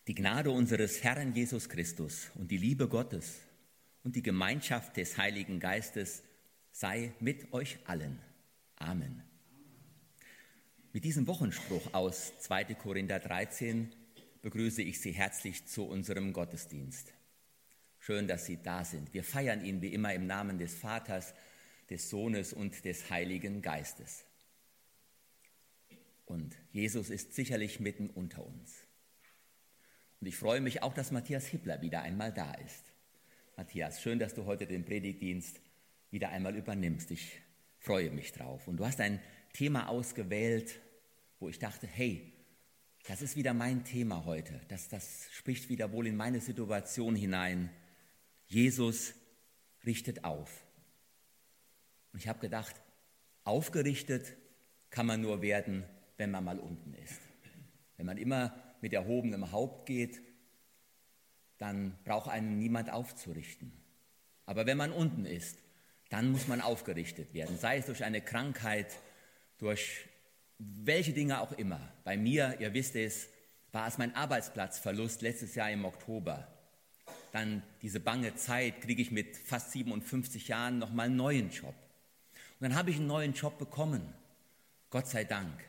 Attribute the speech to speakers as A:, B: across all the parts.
A: Die Gnade unseres Herrn Jesus Christus und die Liebe Gottes und die Gemeinschaft des Heiligen Geistes sei mit euch allen. Amen. Mit diesem Wochenspruch aus 2. Korinther 13 begrüße ich Sie herzlich zu unserem Gottesdienst. Schön, dass Sie da sind. Wir feiern ihn wie immer im Namen des Vaters, des Sohnes und des Heiligen Geistes. Und Jesus ist sicherlich mitten unter uns. Und ich freue mich auch, dass Matthias Hippler wieder einmal da ist. Matthias, schön, dass du heute den Predigtdienst wieder einmal übernimmst. Ich freue mich drauf. Und du hast ein Thema ausgewählt, wo ich dachte, hey, das ist wieder mein Thema heute. Das spricht wieder wohl in meine Situation hinein. Jesus richtet auf. Und ich habe gedacht, aufgerichtet kann man nur werden, wenn man mal unten ist. Wenn man immer mit erhobenem Haupt geht, dann braucht einen niemand aufzurichten. Aber wenn man unten ist, dann muss man aufgerichtet werden, sei es durch eine Krankheit, durch welche Dinge auch immer. Bei mir, ihr wisst es, war es mein Arbeitsplatzverlust letztes Jahr im Oktober. Dann diese bange Zeit, kriege ich mit fast 57 Jahren nochmal einen neuen Job. Und dann habe ich einen neuen Job bekommen, Gott sei Dank.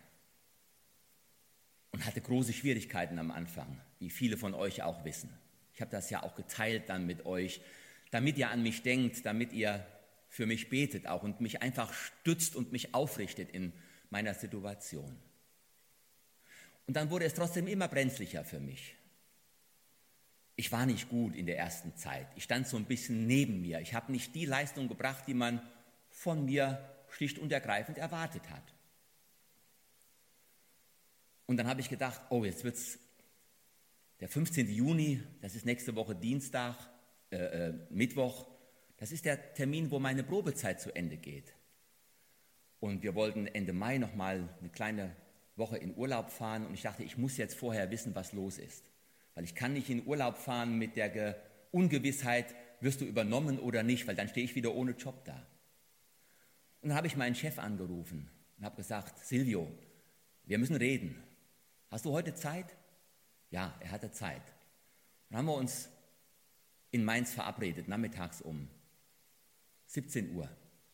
A: Und hatte große Schwierigkeiten am Anfang, wie viele von euch auch wissen. Ich habe das ja auch geteilt dann mit euch, damit ihr an mich denkt, damit ihr für mich betet auch und mich einfach stützt und mich aufrichtet in meiner Situation. Und dann wurde es trotzdem immer brenzlicher für mich. Ich war nicht gut in der ersten Zeit. Ich stand so ein bisschen neben mir. Ich habe nicht die Leistung gebracht, die man von mir schlicht und ergreifend erwartet hat. Und dann habe ich gedacht, oh, jetzt wird es der 15. Juni, das ist nächste Woche Mittwoch, das ist der Termin, wo meine Probezeit zu Ende geht. Und wir wollten Ende Mai nochmal eine kleine Woche in Urlaub fahren und ich dachte, ich muss jetzt vorher wissen, was los ist. Weil ich kann nicht in Urlaub fahren mit der Ungewissheit, wirst du übernommen oder nicht, weil dann stehe ich wieder ohne Job da. Und dann habe ich meinen Chef angerufen und habe gesagt, Silvio, wir müssen reden. Hast du heute Zeit? Ja, er hatte Zeit. Dann haben wir uns in Mainz verabredet, nachmittags um 17 Uhr.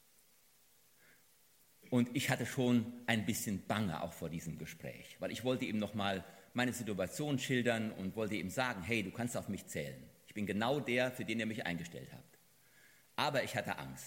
A: Und ich hatte schon ein bisschen Bange auch vor diesem Gespräch, weil ich wollte ihm nochmal meine Situation schildern und wollte ihm sagen, hey, du kannst auf mich zählen. Ich bin genau der, für den ihr mich eingestellt habt. Aber ich hatte Angst.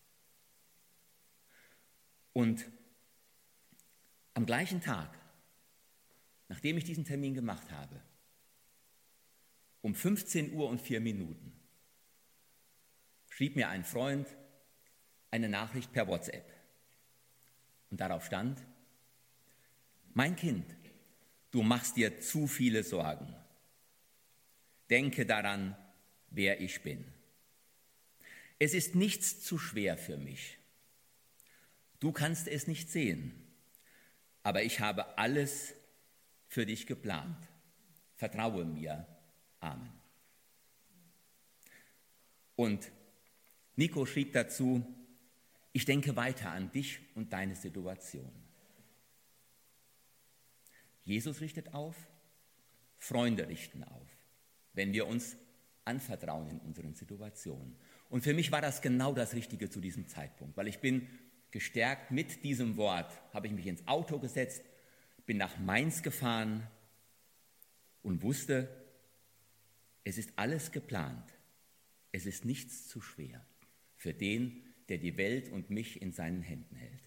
A: Und am gleichen Tag, nachdem ich diesen Termin gemacht habe, um 15 Uhr und 4 Minuten, schrieb mir ein Freund eine Nachricht per WhatsApp. Und darauf stand, mein Kind, du machst dir zu viele Sorgen. Denke daran, wer ich bin. Es ist nichts zu schwer für mich. Du kannst es nicht sehen, aber ich habe alles für dich geplant. Vertraue mir. Amen. Und Nico schrieb dazu, ich denke weiter an dich und deine Situation. Jesus richtet auf, Freunde richten auf, wenn wir uns anvertrauen in unseren Situationen. Und für mich war das genau das Richtige zu diesem Zeitpunkt, weil ich bin gestärkt mit diesem Wort, habe ich mich ins Auto gesetzt, bin nach Mainz gefahren und wusste, es ist alles geplant. Es ist nichts zu schwer für den, der die Welt und mich in seinen Händen hält.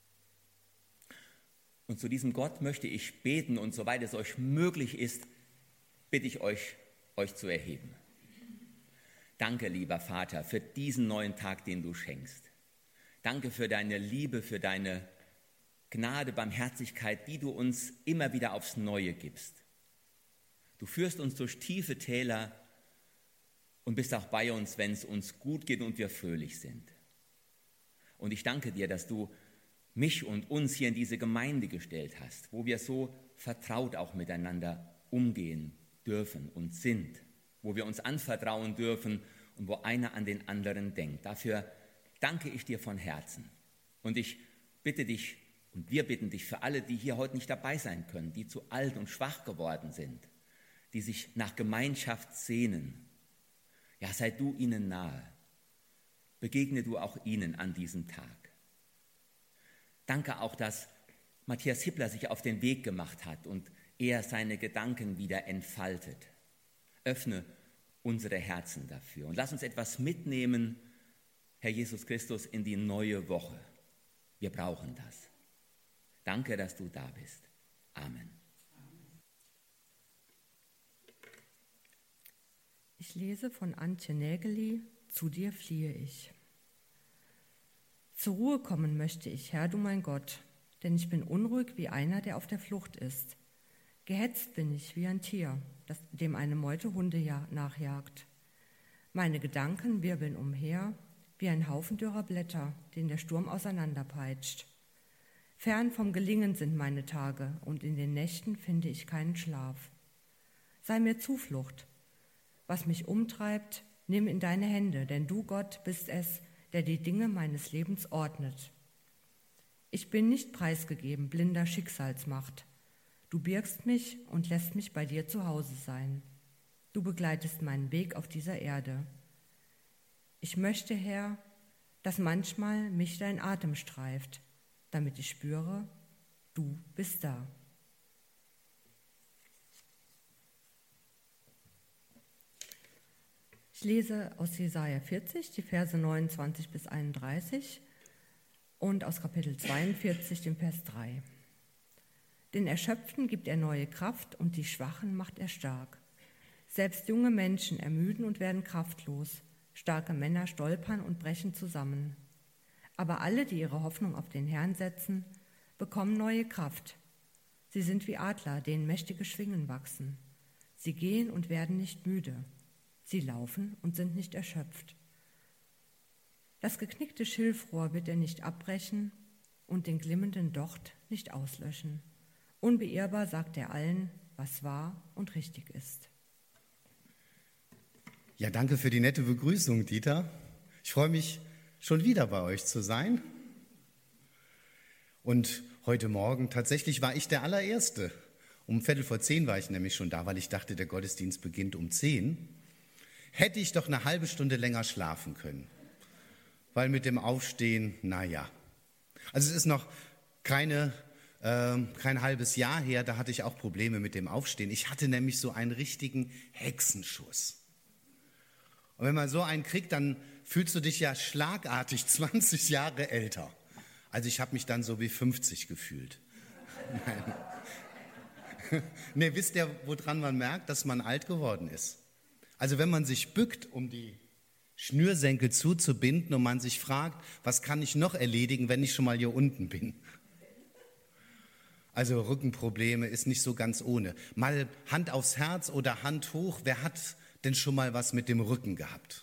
A: Und zu diesem Gott möchte ich beten und soweit es euch möglich ist, bitte ich euch zu erheben. Danke, lieber Vater, für diesen neuen Tag, den du schenkst. Danke für deine Liebe, für deine Gnade, Barmherzigkeit, die du uns immer wieder aufs Neue gibst. Du führst uns durch tiefe Täler und bist auch bei uns, wenn es uns gut geht und wir fröhlich sind. Und ich danke dir, dass du mich und uns hier in diese Gemeinde gestellt hast, wo wir so vertraut auch miteinander umgehen dürfen und sind, wo wir uns anvertrauen dürfen und wo einer an den anderen denkt. Dafür danke ich dir von Herzen. Und ich bitte dich und wir bitten dich für alle, die hier heute nicht dabei sein können, die zu alt und schwach geworden sind, die sich nach Gemeinschaft sehnen. Ja, sei du ihnen nahe. Begegne du auch ihnen an diesem Tag. Danke auch, dass Matthias Hippler sich auf den Weg gemacht hat und er seine Gedanken wieder entfaltet. Öffne unsere Herzen dafür und lass uns etwas mitnehmen, Herr Jesus Christus, in die neue Woche. Wir brauchen das. Danke, dass du da bist. Amen.
B: Ich lese von Antje Nägeli, Zu dir fliehe ich. Zur Ruhe kommen möchte ich, Herr, du mein Gott, denn ich bin unruhig wie einer, der auf der Flucht ist. Gehetzt bin ich wie ein Tier, dem eine Meute Hunde nachjagt. Meine Gedanken wirbeln umher wie ein Haufen dürrer Blätter, den der Sturm auseinanderpeitscht. Fern vom Gelingen sind meine Tage, und in den Nächten finde ich keinen Schlaf. Sei mir Zuflucht. Was mich umtreibt, nimm in deine Hände, denn du, Gott, bist es, der die Dinge meines Lebens ordnet. Ich bin nicht preisgegeben blinder Schicksalsmacht. Du birgst mich und lässt mich bei dir zu Hause sein. Du begleitest meinen Weg auf dieser Erde. Ich möchte, Herr, dass manchmal mich dein Atem streift, damit ich spüre, du bist da. Ich lese aus Jesaja 40, die Verse 29 bis 31 und aus Kapitel 42, dem Vers 3. Den Erschöpften gibt er neue Kraft und die Schwachen macht er stark. Selbst junge Menschen ermüden und werden kraftlos. Starke Männer stolpern und brechen zusammen. Aber alle, die ihre Hoffnung auf den Herrn setzen, bekommen neue Kraft. Sie sind wie Adler, denen mächtige Schwingen wachsen. Sie gehen und werden nicht müde. Sie laufen und sind nicht erschöpft. Das geknickte Schilfrohr wird er nicht abbrechen und den glimmenden Docht nicht auslöschen. Unbeirrbar sagt er allen, was wahr und richtig ist.
C: Ja, danke für die nette Begrüßung, Dieter. Ich freue mich, schon wieder bei euch zu sein. Und heute Morgen, tatsächlich war ich der Allererste. Um 9:15 war ich nämlich schon da, weil ich dachte, der Gottesdienst beginnt um 10. Hätte ich doch eine halbe Stunde länger schlafen können. Weil mit dem Aufstehen, naja. Also es ist noch kein halbes Jahr her, da hatte ich auch Probleme mit dem Aufstehen. Ich hatte nämlich so einen richtigen Hexenschuss. Und wenn man so einen kriegt, dann fühlst du dich ja schlagartig 20 Jahre älter. Also ich habe mich dann so wie 50 gefühlt. Nee, wisst ihr, woran man merkt, dass man alt geworden ist? Also wenn man sich bückt, um die Schnürsenkel zuzubinden und man sich fragt, was kann ich noch erledigen, wenn ich schon mal hier unten bin? Also Rückenprobleme ist nicht so ganz ohne. Mal Hand aufs Herz oder Hand hoch, wer hat denn schon mal was mit dem Rücken gehabt?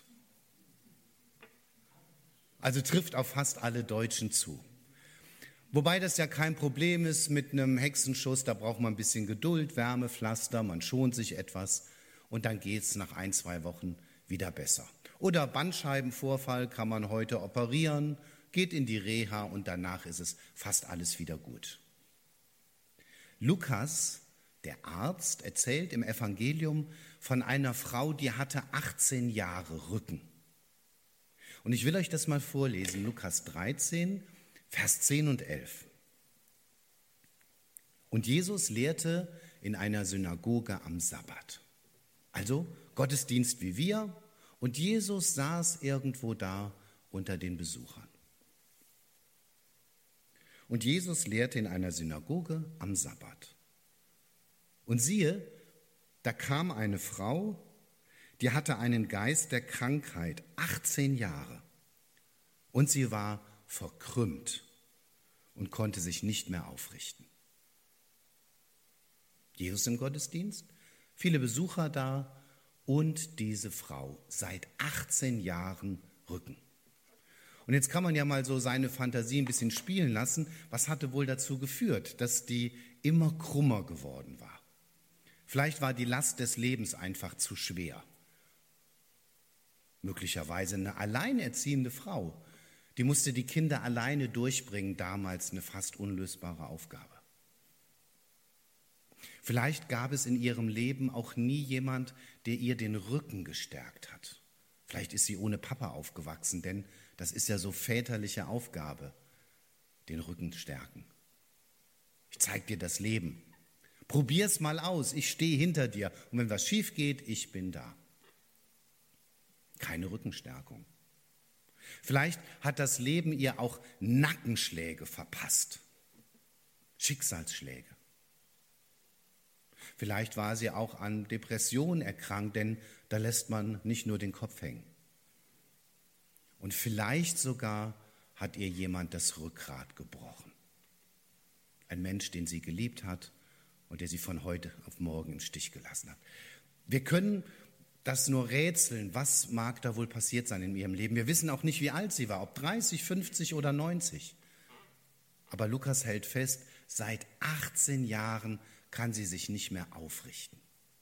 C: Also trifft auf fast alle Deutschen zu. Wobei das ja kein Problem ist mit einem Hexenschuss, da braucht man ein bisschen Geduld, Wärmepflaster, man schont sich etwas und dann geht es nach 1-2 Wochen wieder besser. Oder Bandscheibenvorfall kann man heute operieren, geht in die Reha und danach ist es fast alles wieder gut. Lukas, der Arzt, erzählt im Evangelium von einer Frau, die hatte 18 Jahre Rücken. Und ich will euch das mal vorlesen, Lukas 13, Vers 10 und 11. Und Jesus lehrte in einer Synagoge am Sabbat. Also Gottesdienst wie wir, und Jesus saß irgendwo da unter den Besuchern. Und Jesus lehrte in einer Synagoge am Sabbat. Und siehe, da kam eine Frau, die hatte einen Geist der Krankheit, 18 Jahre. Und sie war verkrümmt und konnte sich nicht mehr aufrichten. Jesus im Gottesdienst, viele Besucher da und diese Frau seit 18 Jahren Rücken. Und jetzt kann man ja mal so seine Fantasie ein bisschen spielen lassen. Was hatte wohl dazu geführt, dass die immer krummer geworden war? Vielleicht war die Last des Lebens einfach zu schwer. Möglicherweise eine alleinerziehende Frau, die musste die Kinder alleine durchbringen, damals eine fast unlösbare Aufgabe. Vielleicht gab es in ihrem Leben auch nie jemand, der ihr den Rücken gestärkt hat. Vielleicht ist sie ohne Papa aufgewachsen, denn das ist ja so väterliche Aufgabe, den Rücken stärken. Ich zeig dir das Leben. Probier's mal aus, ich stehe hinter dir und wenn was schief geht, ich bin da. Keine Rückenstärkung. Vielleicht hat das Leben ihr auch Nackenschläge verpasst, Schicksalsschläge. Vielleicht war sie auch an Depressionen erkrankt, denn da lässt man nicht nur den Kopf hängen. Und vielleicht sogar hat ihr jemand das Rückgrat gebrochen. Ein Mensch, den sie geliebt hat und der sie von heute auf morgen im Stich gelassen hat. Wir können das nur rätseln, was mag da wohl passiert sein in ihrem Leben. Wir wissen auch nicht, wie alt sie war, ob 30, 50 oder 90. Aber Lukas hält fest, seit 18 Jahren kann sie sich nicht mehr aufrichten.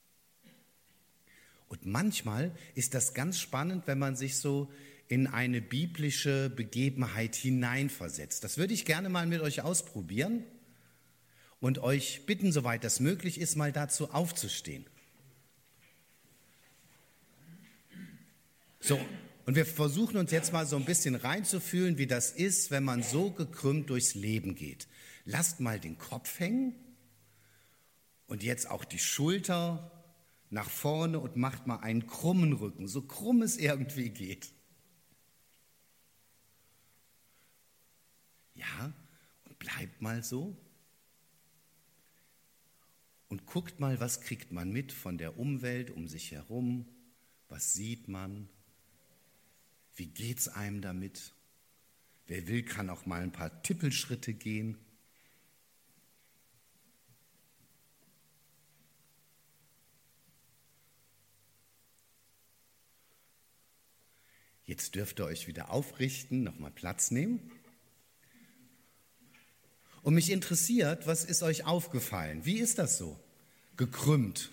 C: Und manchmal ist das ganz spannend, wenn man sich so in eine biblische Begebenheit hineinversetzt. Das würde ich gerne mal mit euch ausprobieren und euch bitten, soweit das möglich ist, mal dazu aufzustehen. So, und wir versuchen uns jetzt mal so ein bisschen reinzufühlen, wie das ist, wenn man so gekrümmt durchs Leben geht. Lasst mal den Kopf hängen und jetzt auch die Schulter nach vorne und macht mal einen krummen Rücken, so krumm es irgendwie geht. Ja, und bleibt mal so. Und guckt mal, was kriegt man mit von der Umwelt um sich herum, was sieht man, wie geht's einem damit? Wer will, kann auch mal ein paar Tippelschritte gehen. Jetzt dürft ihr euch wieder aufrichten, nochmal Platz nehmen. Und mich interessiert, was ist euch aufgefallen? Wie ist das so? Gekrümmt.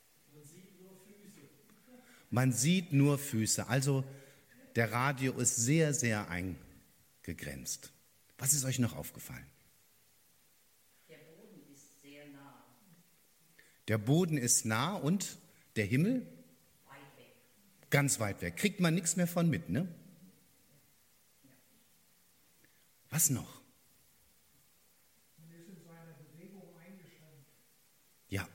C: Man sieht nur Füße. Also der Radio ist sehr, sehr eingegrenzt. Was ist euch noch aufgefallen?
D: Der Boden ist sehr nah.
C: Der Boden ist nah und der Himmel?
D: Weit weg.
C: Ganz weit weg. Kriegt man nichts mehr von mit, ne? Was noch?
E: Man ist in seiner Bewegung eingeschränkt.
C: Ja.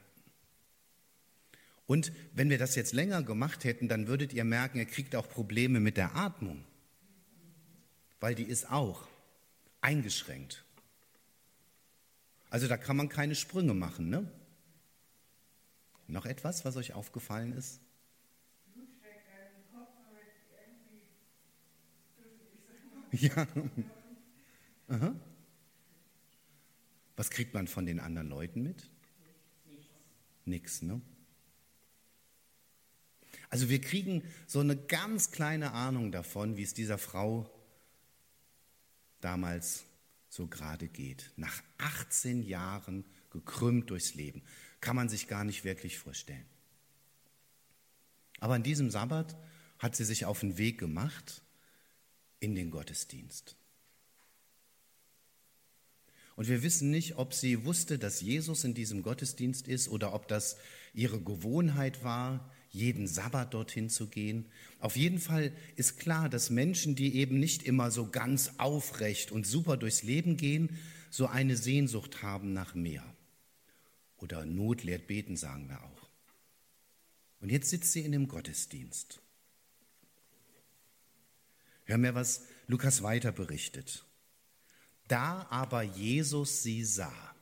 C: Und wenn wir das jetzt länger gemacht hätten, dann würdet ihr merken, ihr kriegt auch Probleme mit der Atmung. Weil die ist auch eingeschränkt. Also da kann man keine Sprünge machen, ne? Noch etwas, was euch aufgefallen ist?
E: Blut steckt einem im Kopf, aber irgendwie dürfte ich sagen.
C: Ja. Aha. Was kriegt man von den anderen Leuten mit? Nichts, ne? Also wir kriegen so eine ganz kleine Ahnung davon, wie es dieser Frau damals so gerade geht. Nach 18 Jahren gekrümmt durchs Leben. Kann man sich gar nicht wirklich vorstellen. Aber an diesem Sabbat hat sie sich auf den Weg gemacht in den Gottesdienst. Und wir wissen nicht, ob sie wusste, dass Jesus in diesem Gottesdienst ist oder ob das ihre Gewohnheit war, jeden Sabbat dorthin zu gehen. Auf jeden Fall ist klar, dass Menschen, die eben nicht immer so ganz aufrecht und super durchs Leben gehen, so eine Sehnsucht haben nach mehr. Oder Not lehrt beten, sagen wir auch. Und jetzt sitzt sie in dem Gottesdienst. Hören wir, was Lukas weiter berichtet. Da aber Jesus sie sah.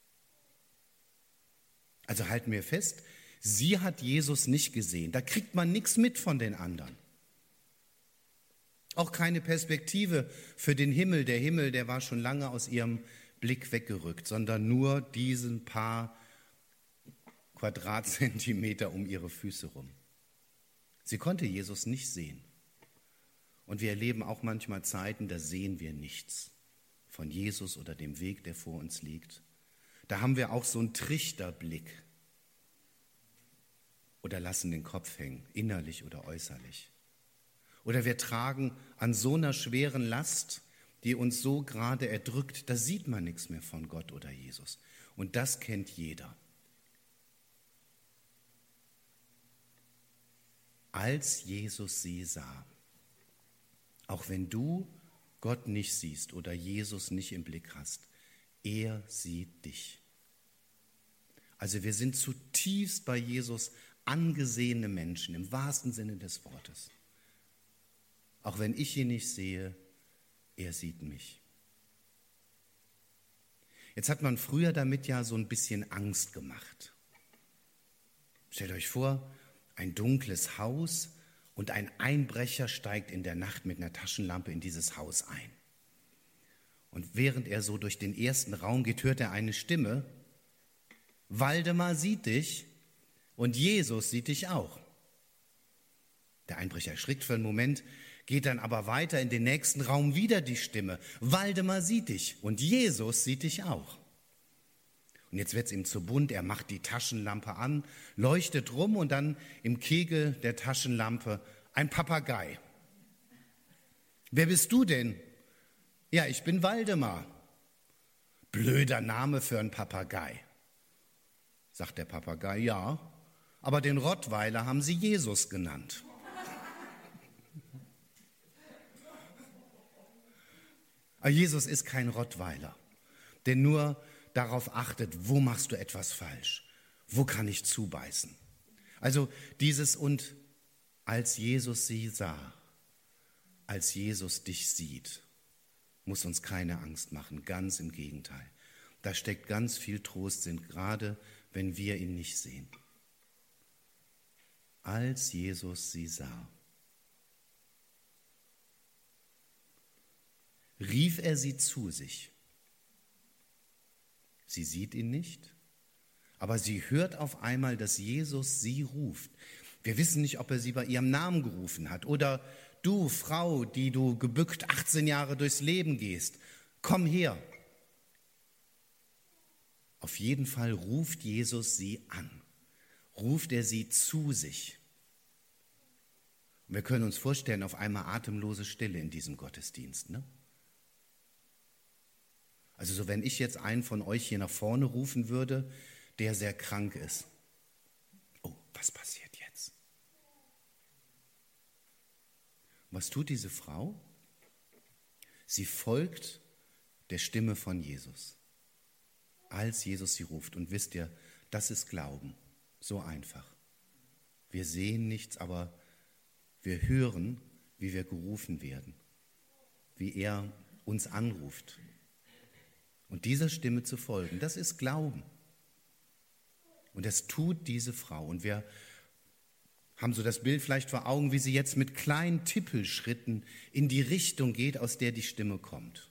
C: Also halten wir fest, sie hat Jesus nicht gesehen. Da kriegt man nichts mit von den anderen. Auch keine Perspektive für den Himmel. Der Himmel, der war schon lange aus ihrem Blick weggerückt, sondern nur diesen paar Quadratzentimeter um ihre Füße rum. Sie konnte Jesus nicht sehen. Und wir erleben auch manchmal Zeiten, da sehen wir nichts von Jesus oder dem Weg, der vor uns liegt. Da haben wir auch so einen Trichterblick oder lassen den Kopf hängen, innerlich oder äußerlich. Oder wir tragen an so einer schweren Last, die uns so gerade erdrückt, da sieht man nichts mehr von Gott oder Jesus. Und das kennt jeder. als Jesus sie sah. Auch wenn du Gott nicht siehst oder Jesus nicht im Blick hast, er sieht dich. Also wir sind zutiefst bei Jesus angesehene Menschen, im wahrsten Sinne des Wortes. Auch wenn ich ihn nicht sehe, er sieht mich. Jetzt hat man früher damit ja so ein bisschen Angst gemacht. Stellt euch vor, ein dunkles Haus und ein Einbrecher steigt in der Nacht mit einer Taschenlampe in dieses Haus ein. Und während er so durch den ersten Raum geht, hört er eine Stimme: Waldemar sieht dich und Jesus sieht dich auch. Der Einbrecher erschrickt für einen Moment, geht dann aber weiter in den nächsten Raum, wieder die Stimme: Waldemar sieht dich und Jesus sieht dich auch. Und jetzt wird es ihm zu bunt, er macht die Taschenlampe an, leuchtet rum und dann im Kegel der Taschenlampe ein Papagei. Wer bist du denn? Ja, ich bin Waldemar. Blöder Name für einen Papagei. Sagt der Papagei: ja, aber den Rottweiler haben sie Jesus genannt. Aber Jesus ist kein Rottweiler, der nur darauf achtet, wo machst du etwas falsch, wo kann ich zubeißen. Also dieses "und als Jesus sie sah", als Jesus dich sieht, muss uns keine Angst machen, ganz im Gegenteil. Da steckt ganz viel Trost drin, gerade wenn wir ihn nicht sehen. Als Jesus sie sah, rief er sie zu sich. Sie sieht ihn nicht, aber sie hört auf einmal, dass Jesus sie ruft. Wir wissen nicht, ob er sie bei ihrem Namen gerufen hat. Oder: du Frau, die du gebückt 18 Jahre durchs Leben gehst, komm her. Auf jeden Fall ruft Jesus sie an, ruft er sie zu sich. Und wir können uns vorstellen, auf einmal atemlose Stille in diesem Gottesdienst, ne? Also so, wenn ich jetzt einen von euch hier nach vorne rufen würde, der sehr krank ist. Oh, was passiert jetzt? Was tut diese Frau? Sie folgt der Stimme von Jesus, als Jesus sie ruft. Und wisst ihr, das ist Glauben, so einfach. Wir sehen nichts, aber wir hören, wie wir gerufen werden, wie er uns anruft. Und dieser Stimme zu folgen, das ist Glauben. Und das tut diese Frau. Und wir haben so das Bild vielleicht vor Augen, wie sie jetzt mit kleinen Tippelschritten in die Richtung geht, aus der die Stimme kommt.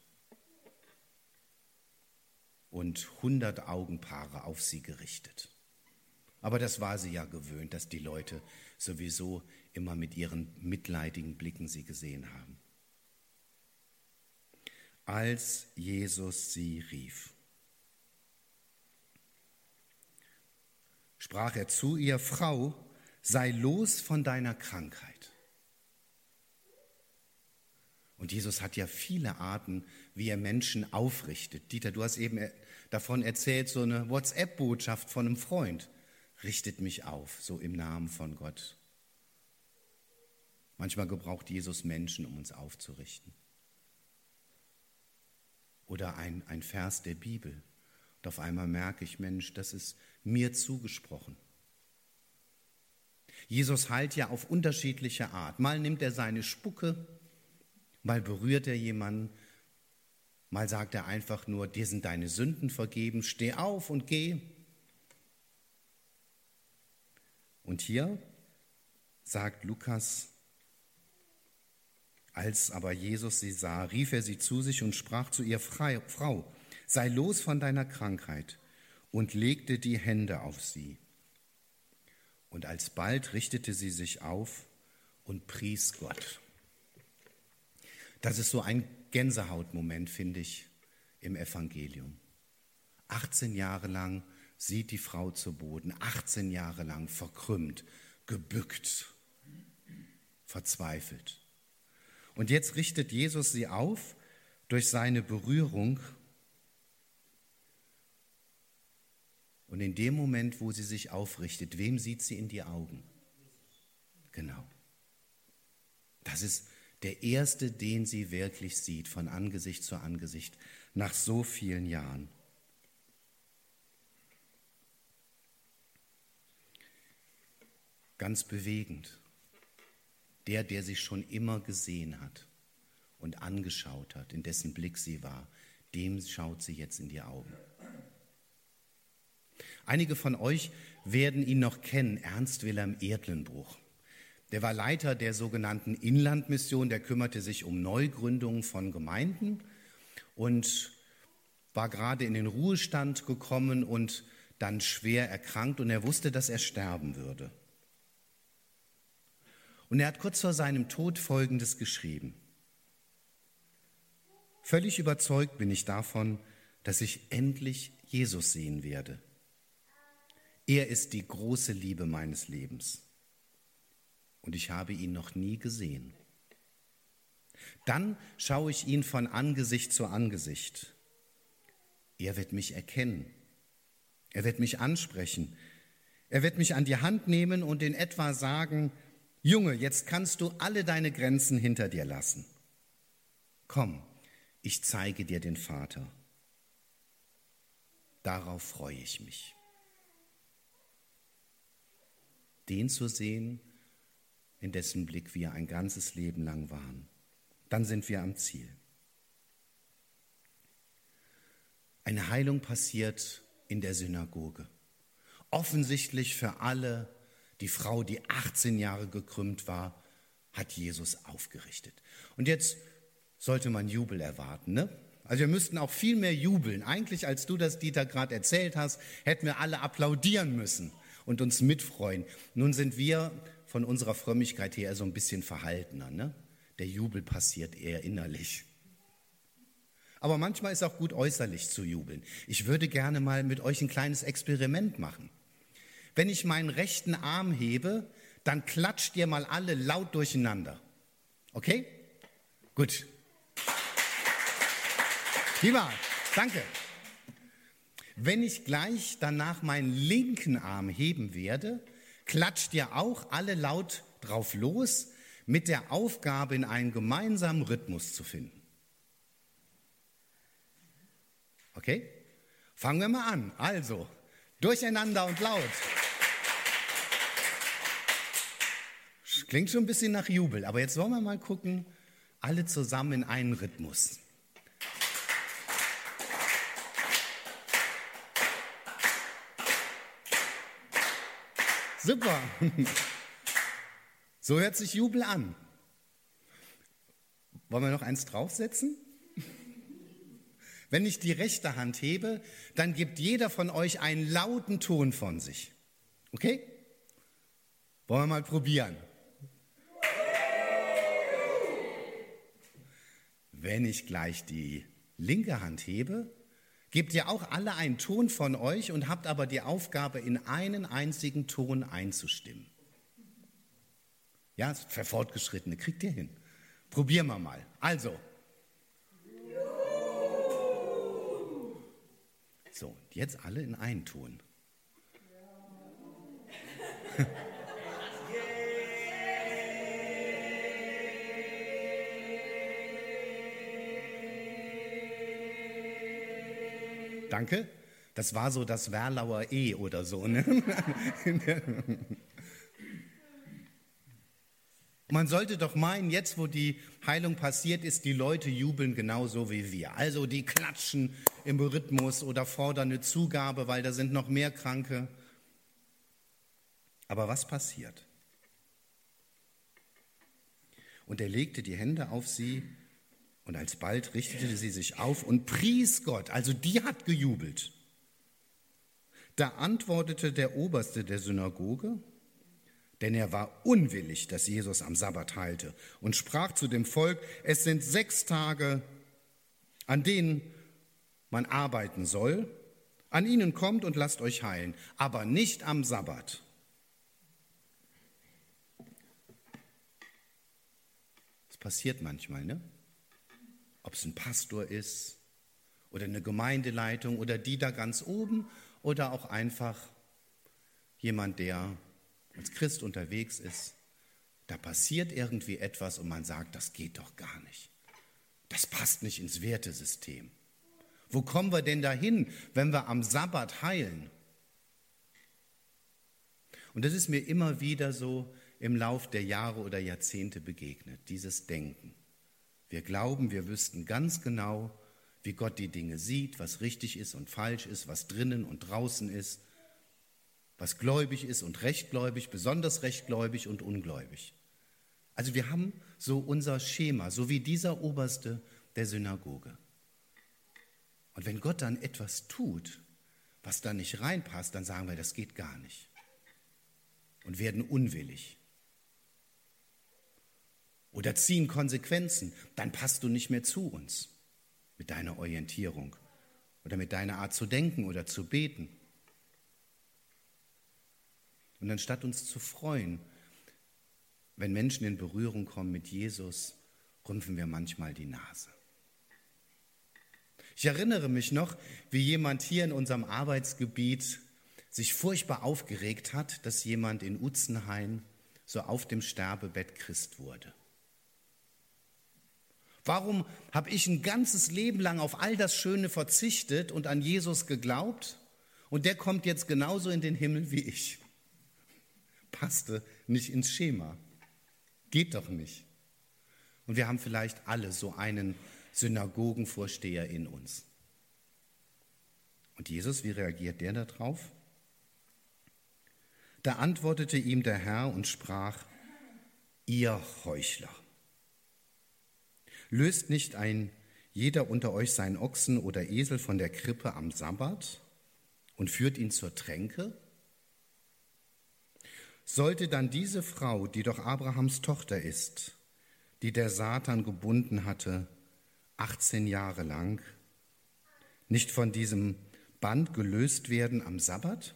C: Und 100 Augenpaare auf sie gerichtet. Aber das war sie ja gewöhnt, dass die Leute sowieso immer mit ihren mitleidigen Blicken sie gesehen haben. Als Jesus sie rief, sprach er zu ihr: Frau, sei los von deiner Krankheit. Und Jesus hat ja viele Arten, wie er Menschen aufrichtet. Dieter, du hast eben davon erzählt, so eine WhatsApp-Botschaft von einem Freund: richtet mich auf, so im Namen von Gott. Manchmal gebraucht Jesus Menschen, um uns aufzurichten. Oder ein Vers der Bibel. Und auf einmal merke ich, Mensch, das ist mir zugesprochen. Jesus heilt ja auf unterschiedliche Art. Mal nimmt er seine Spucke, mal berührt er jemanden, mal sagt er einfach nur: dir sind deine Sünden vergeben, steh auf und geh. Und hier sagt Lukas: als aber Jesus sie sah, rief er sie zu sich und sprach zu ihr: Frau, sei los von deiner Krankheit, und legte die Hände auf sie. Und alsbald richtete sie sich auf und pries Gott. Das ist so ein Gänsehautmoment, finde ich, im Evangelium. 18 Jahre lang sieht die Frau zu Boden, 18 Jahre lang verkrümmt, gebückt, verzweifelt. Und jetzt richtet Jesus sie auf durch seine Berührung. Und in dem Moment, wo sie sich aufrichtet, wem sieht sie in die Augen? Genau, Das ist der erste, den sie wirklich sieht, von Angesicht zu Angesicht, nach so vielen Jahren. Ganz bewegend. Der sie schon immer gesehen hat und angeschaut hat, in dessen Blick sie war, dem schaut sie jetzt in die Augen. Einige von euch werden ihn noch kennen, Ernst Wilhelm Erdlenbruch. Der war Leiter der sogenannten Inlandmission, der kümmerte sich um Neugründungen von Gemeinden und war gerade in den Ruhestand gekommen und dann schwer erkrankt und er wusste, dass er sterben würde. Und er hat kurz vor seinem Tod Folgendes geschrieben: Völlig überzeugt bin ich davon, dass ich endlich Jesus sehen werde. Er ist die große Liebe meines Lebens. Und ich habe ihn noch nie gesehen. Dann schaue ich ihn von Angesicht zu Angesicht. Er wird mich erkennen. Er wird mich ansprechen. Er wird mich an die Hand nehmen und in etwa sagen: Junge, jetzt kannst du alle deine Grenzen hinter dir lassen. Komm, ich zeige dir den Vater. Darauf freue ich mich. Den zu sehen, in dessen Blick wir ein ganzes Leben lang waren. Dann sind wir am Ziel. Eine Heilung passiert in der Synagoge. Offensichtlich für alle. Die Frau, die 18 Jahre gekrümmt war, hat Jesus aufgerichtet. Und jetzt sollte man Jubel erwarten, ne? Also wir müssten auch viel mehr jubeln. Eigentlich, als du das, Dieter, gerade erzählt hast, hätten wir alle applaudieren müssen und uns mitfreuen. Nun sind wir von unserer Frömmigkeit her so ein bisschen verhaltener, ne? Der Jubel passiert eher innerlich. Aber manchmal ist auch gut, äußerlich zu jubeln. Ich würde gerne mal mit euch ein kleines Experiment machen. Wenn ich meinen rechten Arm hebe, dann klatscht ihr mal alle laut durcheinander. Okay? Gut. Prima, danke. Wenn ich gleich danach meinen linken Arm heben werde, klatscht ihr auch alle laut drauf los, mit der Aufgabe, in einen gemeinsamen Rhythmus zu finden. Okay? Fangen wir mal an. Also, durcheinander und laut. Klingt schon ein bisschen nach Jubel, aber jetzt wollen wir mal gucken, alle zusammen in einen Rhythmus. Super. So hört sich Jubel an. Wollen wir noch eins draufsetzen? Wenn ich die rechte Hand hebe, dann gibt jeder von euch einen lauten Ton von sich. Okay? Wollen wir mal probieren. Wenn ich gleich die linke Hand hebe, gebt ihr auch alle einen Ton von euch und habt aber die Aufgabe, in einen einzigen Ton einzustimmen. Ja, für Fortgeschrittene kriegt ihr hin. Probieren wir mal. Also. So, jetzt alle in einen Ton. Danke. Das war so das Werlauer E oder so. Ne? Man sollte doch meinen, jetzt wo die Heilung passiert ist, die Leute jubeln genauso wie wir. Also die klatschen im Rhythmus oder fordern eine Zugabe, weil da sind noch mehr Kranke. Aber was passiert? Und er legte die Hände auf sie und alsbald richtete sie sich auf und pries Gott. Also die hat gejubelt. Da antwortete der Oberste der Synagoge, denn er war unwillig, dass Jesus am Sabbat heilte, und sprach zu dem Volk: Es sind 6 Tage, an denen man arbeiten soll. An ihnen kommt und lasst euch heilen, aber nicht am Sabbat. Das passiert manchmal, ne? Ob es ein Pastor ist oder eine Gemeindeleitung oder die da ganz oben oder auch einfach jemand, der als Christ unterwegs ist, Da passiert irgendwie etwas und man sagt, das geht doch gar nicht. Das passt nicht ins Wertesystem. Wo kommen wir denn dahin, wenn wir am Sabbat heilen? Und das ist mir immer wieder so im Lauf der Jahre oder Jahrzehnte begegnet, dieses Denken. Wir glauben, wir wüssten ganz genau, wie Gott die Dinge sieht, was richtig ist und falsch ist, was drinnen und draußen ist, was gläubig ist und rechtgläubig, besonders rechtgläubig und ungläubig. Also wir haben so unser Schema, so wie dieser Oberste der Synagoge. Und wenn Gott dann etwas tut, was da nicht reinpasst, dann sagen wir, das geht gar nicht. Und werden unwillig. Oder ziehen Konsequenzen, dann passt du nicht mehr zu uns mit deiner Orientierung oder mit deiner Art zu denken oder zu beten. Und anstatt uns zu freuen, wenn Menschen in Berührung kommen mit Jesus, rümpfen wir manchmal die Nase. Ich erinnere mich noch, wie jemand hier in unserem Arbeitsgebiet sich furchtbar aufgeregt hat, dass jemand in Utzenhain so auf dem Sterbebett Christ wurde. Warum habe ich ein ganzes Leben lang auf all das Schöne verzichtet und an Jesus geglaubt und der kommt jetzt genauso in den Himmel wie ich? Passte nicht ins Schema. Geht doch nicht. Und wir haben vielleicht alle so einen Synagogenvorsteher in uns. Und Jesus, wie reagiert der darauf? Da antwortete ihm der Herr und sprach, ihr Heuchler, löst nicht ein jeder unter euch seinen Ochsen oder Esel von der Krippe am Sabbat und führt ihn zur Tränke? Sollte dann diese Frau, die doch Abrahams Tochter ist, die der Satan gebunden hatte, 18 Jahre lang, nicht von diesem Band gelöst werden am Sabbat?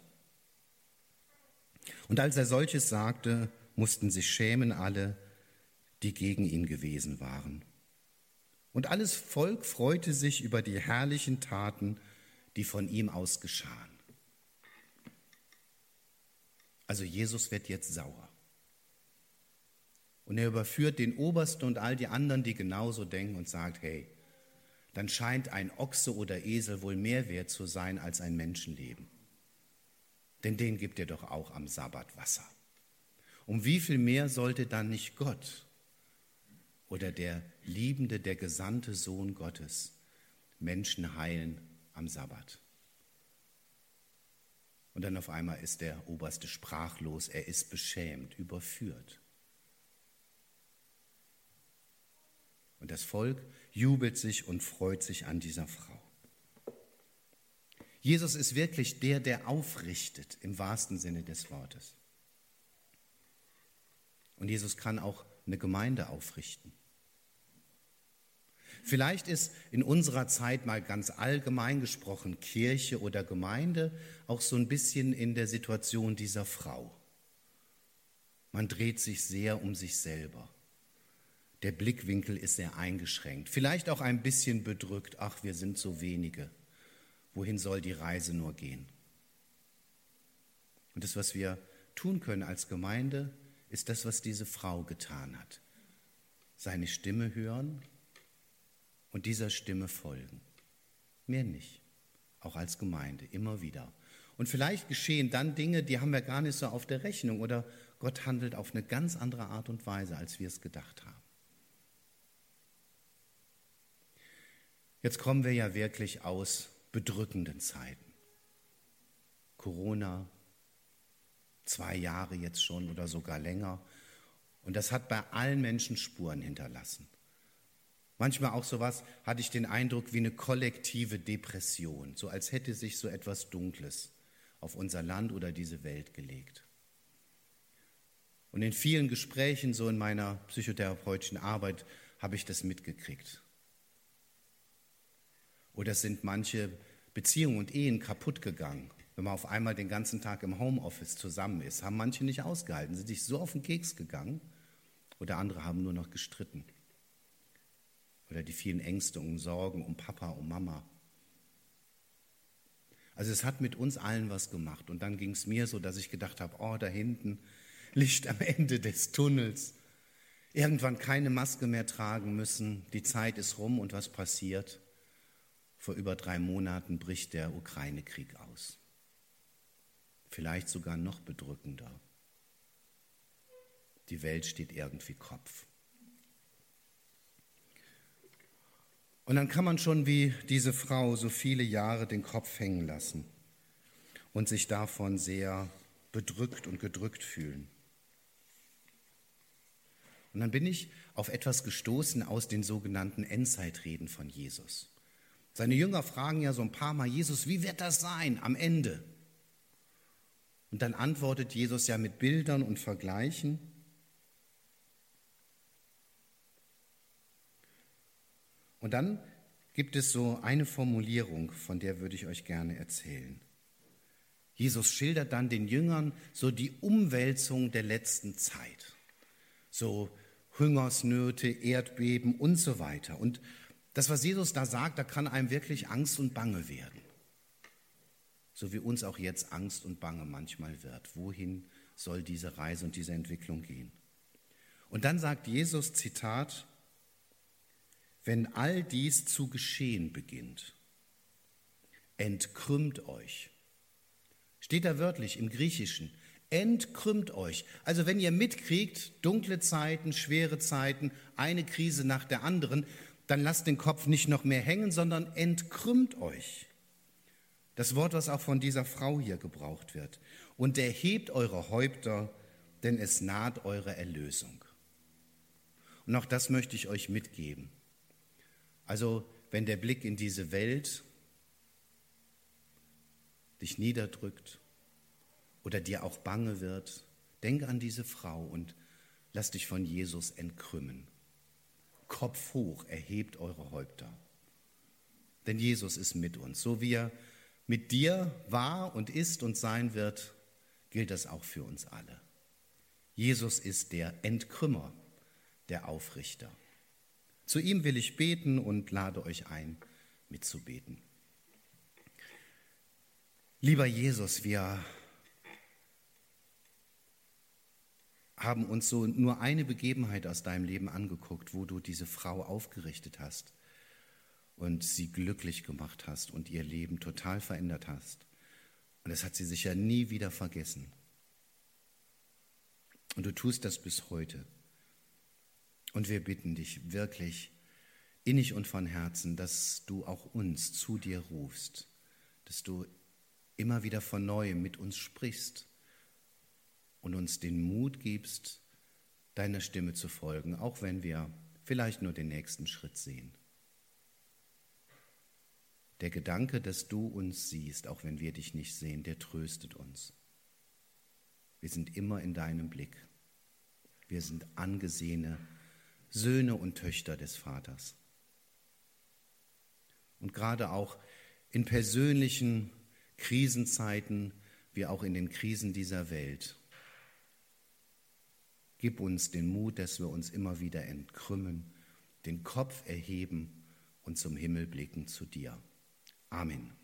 C: Und als er solches sagte, mussten sich schämen alle, die gegen ihn gewesen waren. Und alles Volk freute sich über die herrlichen Taten, die von ihm aus geschahen. Also Jesus wird jetzt sauer. Und er überführt den Obersten und all die anderen, die genauso denken und sagt, hey, dann scheint ein Ochse oder Esel wohl mehr wert zu sein als ein Menschenleben. Denn den gibt er doch auch am Sabbat Wasser. Um wie viel mehr sollte dann nicht Gott oder der liebende, der gesandte Sohn Gottes Menschen heilen am Sabbat? Und dann auf einmal ist der Oberste sprachlos, er ist beschämt, überführt. Und das Volk jubelt sich und freut sich an dieser Frau. Jesus ist wirklich der, der aufrichtet, im wahrsten Sinne des Wortes. Und Jesus kann auch eine Gemeinde aufrichten. Vielleicht ist in unserer Zeit mal ganz allgemein gesprochen Kirche oder Gemeinde auch so ein bisschen in der Situation dieser Frau. Man dreht sich sehr um sich selber. Der Blickwinkel ist sehr eingeschränkt, vielleicht auch ein bisschen bedrückt. Ach, wir sind so wenige. Wohin soll die Reise nur gehen? Und das, was wir tun können als Gemeinde, ist das, was diese Frau getan hat. Seine Stimme hören und dieser Stimme folgen. Mehr nicht. Auch als Gemeinde, immer wieder. Und vielleicht geschehen dann Dinge, die haben wir gar nicht so auf der Rechnung oder Gott handelt auf eine ganz andere Art und Weise, als wir es gedacht haben. Jetzt kommen wir ja wirklich aus bedrückenden Zeiten. Corona, 2 Jahre jetzt schon oder sogar länger. Und das hat bei allen Menschen Spuren hinterlassen. Manchmal auch sowas, hatte ich den Eindruck, wie eine kollektive Depression, so als hätte sich so etwas Dunkles auf unser Land oder diese Welt gelegt. Und in vielen Gesprächen, so in meiner psychotherapeutischen Arbeit, habe ich das mitgekriegt. Oder es sind manche Beziehungen und Ehen kaputt gegangen, wenn man auf einmal den ganzen Tag im Homeoffice zusammen ist. Haben manche nicht ausgehalten, sind sich so auf den Keks gegangen oder andere haben nur noch gestritten. Oder die vielen Ängste und Sorgen um Papa, um Mama. Also es hat mit uns allen was gemacht. Und dann ging es mir so, dass ich gedacht habe, oh, da hinten, Licht am Ende des Tunnels. irgendwann keine Maske mehr tragen müssen, die Zeit ist rum und was passiert? Vor über 3 Monaten bricht der Ukraine-Krieg aus. Vielleicht sogar noch bedrückender. Die Welt steht irgendwie Kopf. Und dann kann man schon wie diese Frau so viele Jahre den Kopf hängen lassen und sich davon sehr bedrückt und gedrückt fühlen. Und dann bin ich auf etwas gestoßen aus den sogenannten Endzeitreden von Jesus. Seine Jünger fragen ja so ein paar Mal, Jesus, wie wird das sein am Ende? Und dann antwortet Jesus ja mit Bildern und Vergleichen. Und dann gibt es so eine Formulierung, von der würde ich euch gerne erzählen. Jesus schildert dann den Jüngern so die Umwälzung der letzten Zeit. So Hungersnöte, Erdbeben und so weiter. Und das, was Jesus da sagt, da kann einem wirklich Angst und Bange werden. So wie uns auch jetzt Angst und Bange manchmal wird. Wohin soll diese Reise und diese Entwicklung gehen? Und dann sagt Jesus, Zitat, wenn all dies zu geschehen beginnt, entkrümmt euch. Steht da wörtlich im Griechischen, entkrümmt euch. Also wenn ihr mitkriegt, dunkle Zeiten, schwere Zeiten, eine Krise nach der anderen, dann lasst den Kopf nicht noch mehr hängen, sondern entkrümmt euch. Das Wort, was auch von dieser Frau hier gebraucht wird. Und erhebt eure Häupter, denn es naht eure Erlösung. Und auch das möchte ich euch mitgeben. Also wenn der Blick in diese Welt dich niederdrückt oder dir auch bange wird, denk an diese Frau und lass dich von Jesus entkrümmen. Kopf hoch, erhebt eure Häupter. Denn Jesus ist mit uns. So wie er mit dir war und ist und sein wird, gilt das auch für uns alle. Jesus ist der Entkrümmer, der Aufrichter. Zu ihm will ich beten und lade euch ein, mitzubeten. Lieber Jesus, wir haben uns so nur eine Begebenheit aus deinem Leben angeguckt, wo du diese Frau aufgerichtet hast und sie glücklich gemacht hast und ihr Leben total verändert hast. Und das hat sie sicher nie wieder vergessen. Und du tust das bis heute. Und wir bitten dich wirklich innig und von Herzen, dass du auch uns zu dir rufst, dass du immer wieder von Neuem mit uns sprichst und uns den Mut gibst, deiner Stimme zu folgen, auch wenn wir vielleicht nur den nächsten Schritt sehen. Der Gedanke, dass du uns siehst, auch wenn wir dich nicht sehen, der tröstet uns. Wir sind immer in deinem Blick. Wir sind angesehene Söhne und Töchter des Vaters. Und gerade auch in persönlichen Krisenzeiten, wie auch in den Krisen dieser Welt, gib uns den Mut, dass wir uns immer wieder entkrümmen, den Kopf erheben und zum Himmel blicken zu dir. Amen.